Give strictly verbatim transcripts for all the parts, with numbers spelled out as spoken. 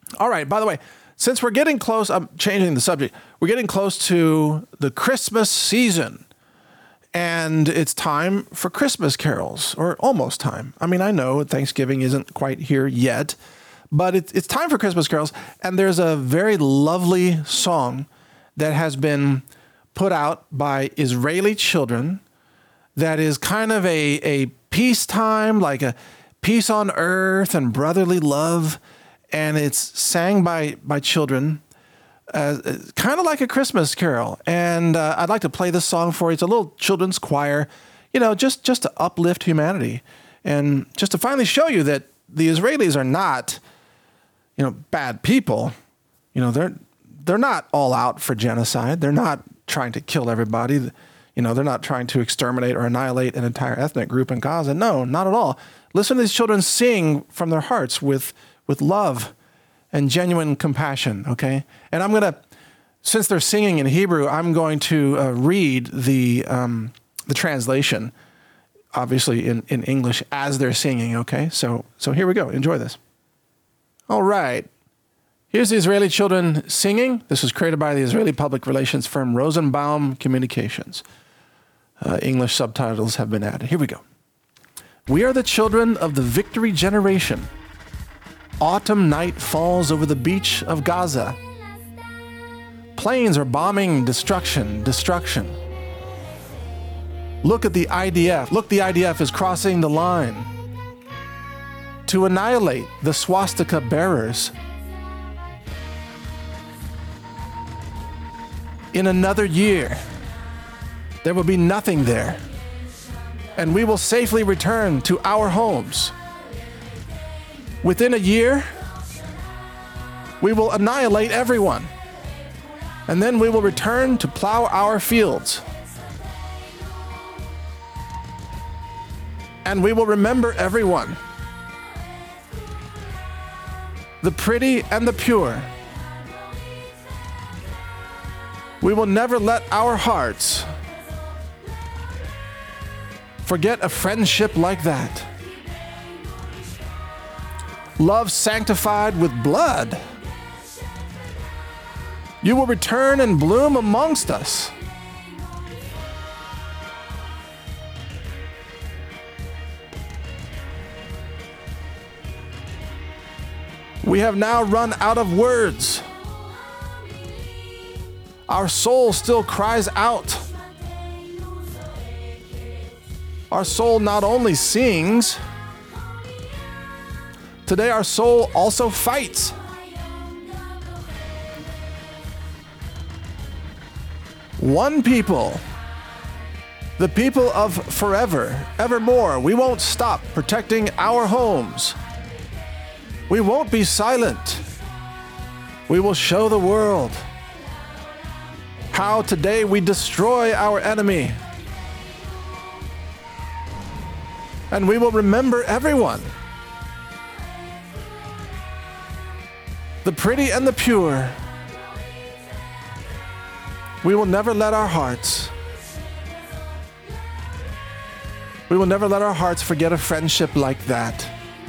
All right, by the way, since we're getting close, I'm changing the subject. We're getting close to the Christmas season, and it's time for Christmas carols, or almost time. I mean, I know Thanksgiving isn't quite here yet, but it's, it's time for Christmas carols, and there's a very lovely song that has been put out by Israeli children that is kind of a, a peacetime, like a peace on earth and brotherly love, and it's sang by, by children, uh, kind of like a Christmas carol. And uh, I'd like to play this song for you. It's a little children's choir, you know, just, just to uplift humanity and just to finally show you that the Israelis are not, you know, bad people. You know, they're they're not all out for genocide. They're not trying to kill everybody. You know, they're not trying to exterminate or annihilate an entire ethnic group in Gaza. No, not at all. Listen to these children sing from their hearts with with love and genuine compassion, okay? And I'm going to, since they're singing in Hebrew, I'm going to uh, read the um, the translation, obviously in, in English, as they're singing, okay? So, so here we go. Enjoy this. All right. Here's the Israeli children singing. This was created by the Israeli public relations firm Rosenbaum Communications. Uh, English subtitles have been added. Here we go. We are the children of the victory generation. Autumn night falls over the beach of Gaza. Planes are bombing destruction, destruction. Look at the I D F. Look, the I D F is crossing the line to annihilate the swastika bearers. In another year, there will be nothing there, and we will safely return to our homes. Within a year, we will annihilate everyone, and then we will return to plow our fields. And we will remember everyone, the pretty and the pure. We will never let our hearts forget a friendship like that. Love sanctified with blood. You will return and bloom amongst us. We have now run out of words. Our soul still cries out. Our soul not only sings, today our soul also fights. One people, the people of forever, evermore. We won't stop protecting our homes. We won't be silent. We will show the world how today we destroy our enemy. And we will remember everyone, the pretty and the pure. We will never let our hearts, we will never let our hearts forget a friendship like that.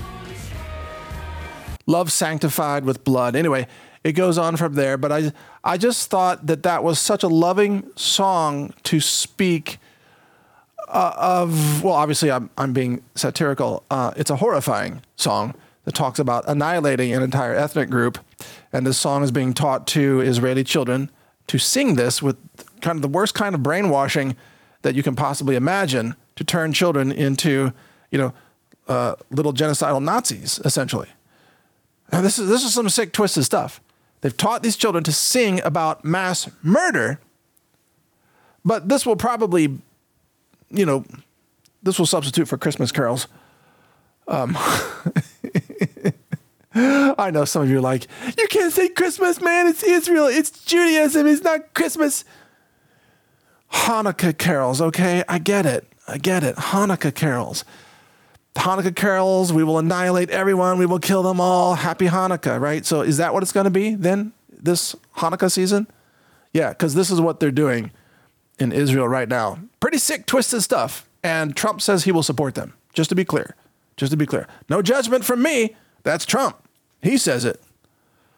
Love sanctified with blood. Anyway, it goes on from there, but I, I just thought that that was such a loving song to speak uh, of, well, obviously I'm, I'm being satirical. Uh, it's a horrifying song that talks about annihilating an entire ethnic group. And this song is being taught to Israeli children to sing this with kind of the worst kind of brainwashing that you can possibly imagine, to turn children into, you know, uh, little genocidal Nazis, essentially. Now, this is this is some sick, twisted stuff. They've taught these children to sing about mass murder, but this will probably, you know, this will substitute for Christmas carols. Um, I know some of you are like, you can't say Christmas, man. It's Israel. It's Judaism. It's not Christmas. Hanukkah carols, okay? I get it. I get it. Hanukkah carols. Hanukkah carols, we will annihilate everyone. We will kill them all. Happy Hanukkah, right? So is that what it's going to be then, this Hanukkah season? Yeah, because this is what they're doing in Israel right now. Pretty sick, twisted stuff. And Trump says he will support them, just to be clear. Just to be clear. No judgment from me. That's Trump. He says it.